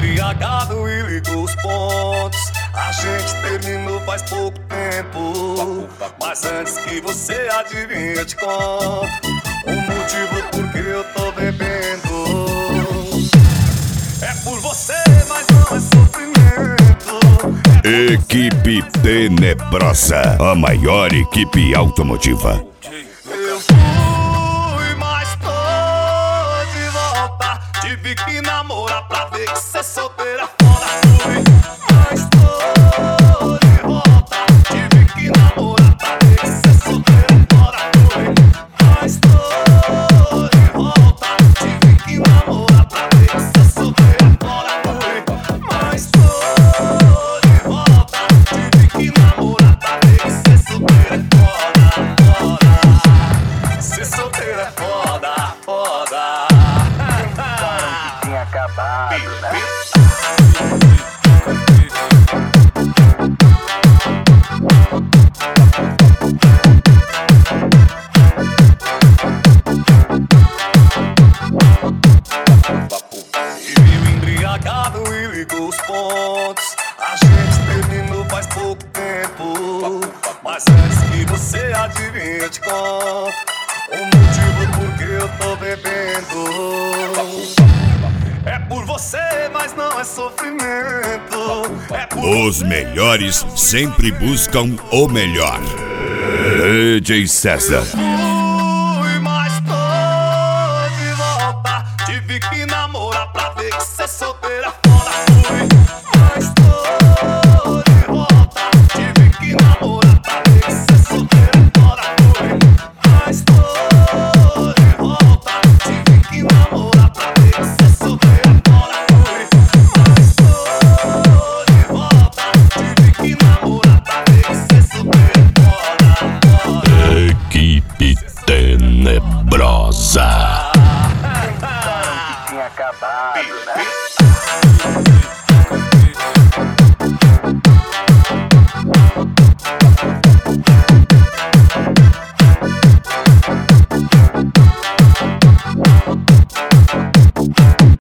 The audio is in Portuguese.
embriagado e ligou os pontos. A gente terminou faz pouco tempo, mas antes que você adivinhe eu te conto o motivo por que eu tô bebendo. É por você, mas não é sofrimento. Equipe Tenebrosa, a maior equipe automotiva. Eu fui, mas tô de volta. Tive que namorar pra ver que cê solteira fora. Fui, mas tô de volta. Tive que namorar pra ver que cê solteira fora. Fui, mas tô de volta. Tive que namorar pra ver que cê solteira fora. Fui, mas tô de volta. Tive que namorar pra ver que cê solteira fora. Ser solteira é foda, foda. Tinha acabado, né? E viu embriagado e ligou os pontos. A gente terminou faz pouco tempo, mas antes que você adivinhe eu te conto o motivo por que eu tô bebendo. É por você, mas não é sofrimento. É por Os melhores sempre buscam o melhor. DJ César. Fui, mas tô de volta. Tive que namorar pra ver que cê solteira fora. Fui, mas tô de volta. Tive que namorar pra ver que cê solteira fora. Fui, mas tô de volta. Tive que namorar pra ver que cê solteira fora. Fui, mas tô de volta. Tive que namorar pra ver que cê solteira fora. Equipe Tenebrosa. Tinha acabado, né?